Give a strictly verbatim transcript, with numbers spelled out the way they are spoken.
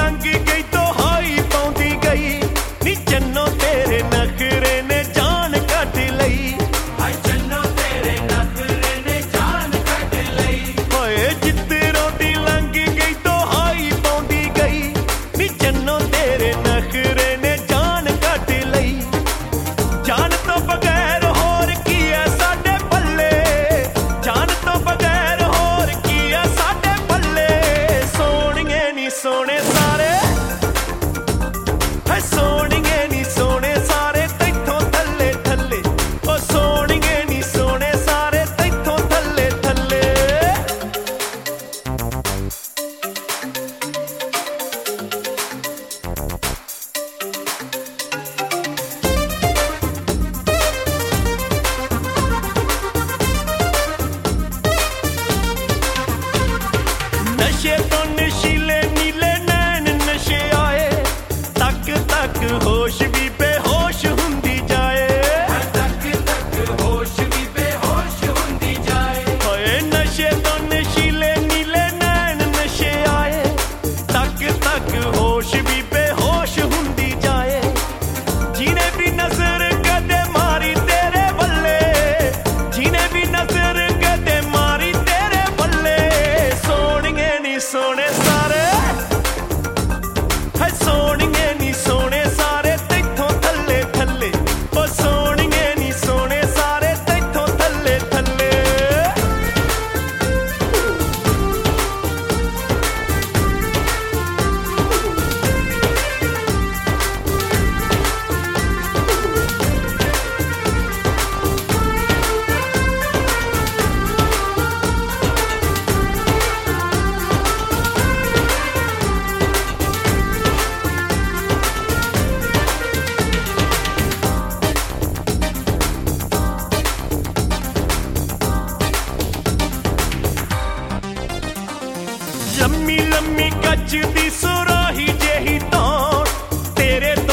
ਲੰਘ ਗਈ ਤੋਹਾਈ ਪਾਉਂਦੀ ਗਈ ਨੀ ਜੰਨੋ ਤੇਰੇ ਨਖਰੇ ਨੇ ਜਾਨ ਕੱਢ ਲਈ ਹਾਏ ਜੰਨੋ ਤੇਰੇ ਨਖਰੇ ਨੇ ਜਾਨ ਕੱਢ ਲਈ ਓਏ ਜਿੱਧਰੋਂ ਦੀ ਲੰਘ ਗਈ ਤੋਹਾਈ ਪਾਉਂਦੀ ਗਈ ਨੀ ਜੰਨੋ ਤੇਰੇ ਨਖਰੇ ਨੇ ਜਾਨ ਕੱਢ ਲਈ ਜਾਨ ਤੋਂ ਬਗੈਰ ਹੋਰ ਕੀ ਐ ਸਾਡੇ ਪੱਲੇ ਜਾਨ ਤੋਂ ਬਗੈਰ ਹੋਰ ਕੀ ਐ ਸਾਡੇ ਪੱਲੇ ਸੋਹਣੀਏ ਨੀ ਸੋਹਣੇ ਸਾਰੇ ਹੈ ਸੋਹਣੀਏ ਨੀ ਸੋਹਣੇ ਸਾਰੇ ਤੈਥੋਂ ਥੱਲੇ ਥੱਲੇ ਓ ਸੋਹਣੀਏ ਨੀ ਸੋਹਣੇ ਸਾਰੇ ਤੈਥੋਂ ਥੱਲੇ ਥੱਲੇ ਨਸ਼ੇ ਤੋਂ ਨਸ਼ੀਲੇ ਨੀਲੇ ਨੈਣ ਨਸ਼ੇ ਆਏ ਤੱਕ ਤੱਕ ਹੋਸ਼ ਵੀ ਬੇਹੋਸ਼ ਹੁੰਦੀ ਜਾਏ ਤੱਕ ਤੱਕ ਹੋਸ਼ ਵੀ ਬੇਹੋਸ਼ ਹੁੰਦੀ ਜਾਏ ਓਏ ਨਸ਼ੇ ਤੋਂ ਨਸ਼ੀਲੇ ਨੀਲੇ ਨੈਣ ਨਸ਼ੇ ਆਏ ਤੱਕ ਤੱਕ ਹੋਸ਼ ਵੀ ਬੇਹੋਸ਼ ਹੁੰਦੀ ਜਾਏ ਜਿਹਨੇ ਵੀ ਨਜ਼ਰ ਕਦੇ ਮਾਰੀ ਤੇਰੇ ਵੱਲੇ ਜਿਹਨੇ ਵੀ ਨਜ਼ਰ ਕਦੇ ਮਾਰੀ ਤੇਰੇ ਵੱਲੇ ਸੋਹਣੀਏ ਨੀ ਸੋਹਣੇ ਸਾਰੇ ਹੈ ਸੋਹਣੀਏ ਨੀ ਸੋਹਣੇ ਸਾਰੇ ਤੈਥੋਂ ਥੱਲੇ ਥੱਲੇ ਓ ਸੋਹਣੀਏ ਨੀ ਸੋਹਣੇ ਸਾਰੇ ਤੈਥੋਂ ਥੱਲੇ ਥੱਲੇ ਲੰਮੀ ਲੰਮੀ ਕੱਚ ਦੀ ਸੁਰਾਹੀ ਜਿਹੀ ਤਾਂ ਤੇਰੇ